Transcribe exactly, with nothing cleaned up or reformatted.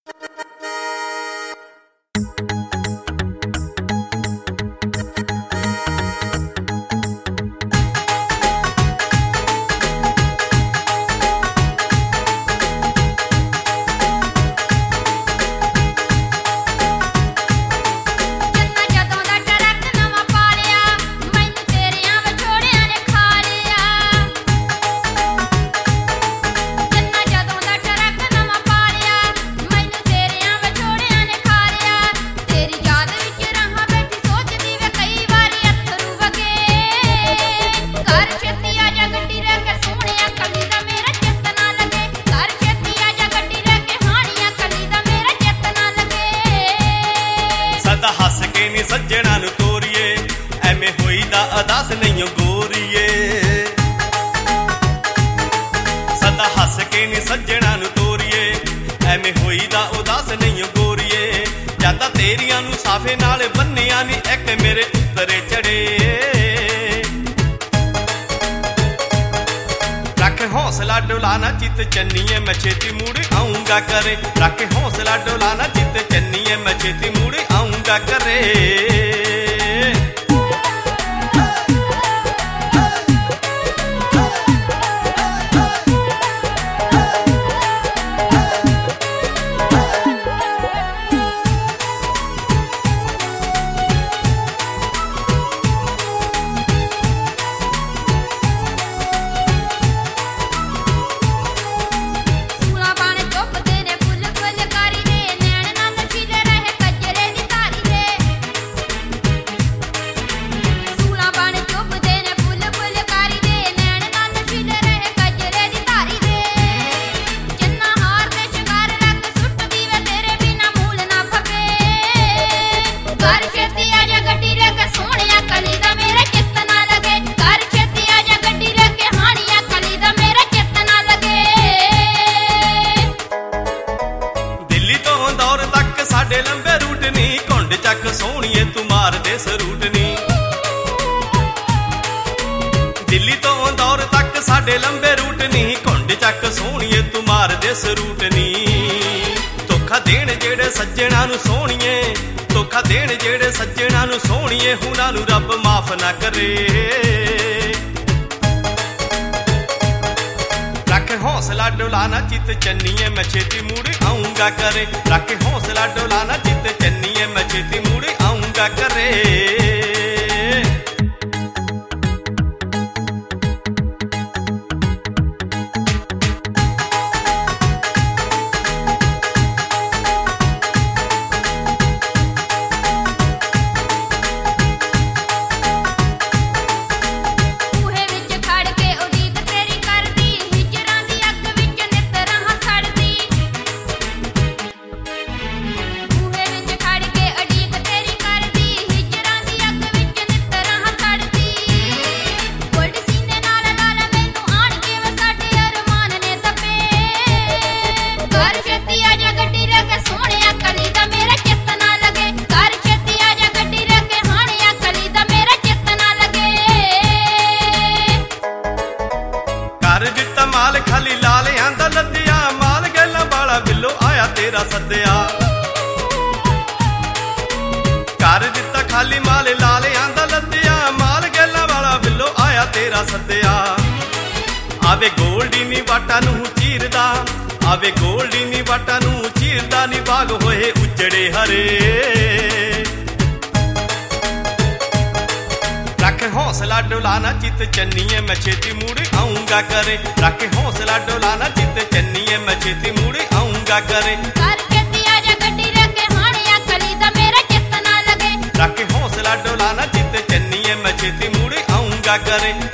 सज्जणा नू तोरीए एवें होई दा अदास नहीं गोरीए सदा हस के नी सज्जणा नू तोरीए एवें होई दा उदास नहीं गोरीए जादा तेरियां नू साफे नाल बन्निया नी एक मेरे उत्तरे चढ़े रख हौसला डोलाना चित चन्नीए मैं छेती मुड़ आऊंगा करे रख हौसला डोलाना चित चन्नीए मैं छेती मुड़ आऊंगा करे लंबे रूट नी कुंड चक सोहणीए तू मार दे सरूट नी दिल्ली तो इंदौर तक साडे लंबे रूट नी कुंड चक सोहणीए तू मार दे सरूट नी धोखा देण जेड़े सज्जणा नू सोहणीए धोखा देण जेड़े सज्जणा नू सोहणीए हुणां नू रब माफ ना करे रख हौसला डोलाना चित चन्नीए मैं छेती मुड़ आऊंगा करे रख हौसला डोलाना चित चन्नीए मैं छेती मुड़ आऊंगा करे माल खाली लालियां दा लद्दिया माल गैलां वाला बिल्लो आया तेरा सद्दिया कर दिता खाली माल लालियां दा लद्दिया माल गैलां वाला बिल्लो आया तेरा सद्दिया आवे गोल्डी नी वाटा नू चीरदा आवे गोल्डी नी वाटा नू चीरदा नी बाग होए उजड़े हरे रख हौसला डोलाना चित चन्नीए मैं छेती मुड़ आऊंगा करे रख हौसला डोलाना चित चन्नीए मैं छेती मुड़ आऊंगा करे रख हौसला डोलाना चित चन्नीए मैं छेती मुड़ आऊंगा करे।